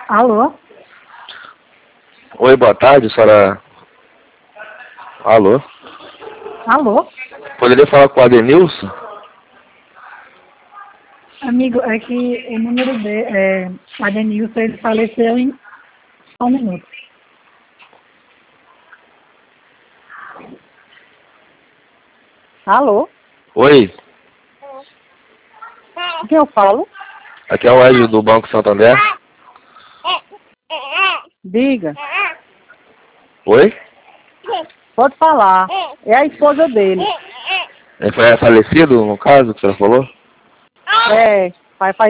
Alô? Oi, boa tarde, senhora. Alô? Alô? Poderia falar com o Adenilson? Amigo, é que o número Adenilson, ele faleceu em só um minuto. Alô? Oi, O que eu falo? aqui é o Hélio do Banco Santander. Diga. Oi? Pode falar. É a esposa dele. Ele foi falecido, no caso, que você falou? É, faz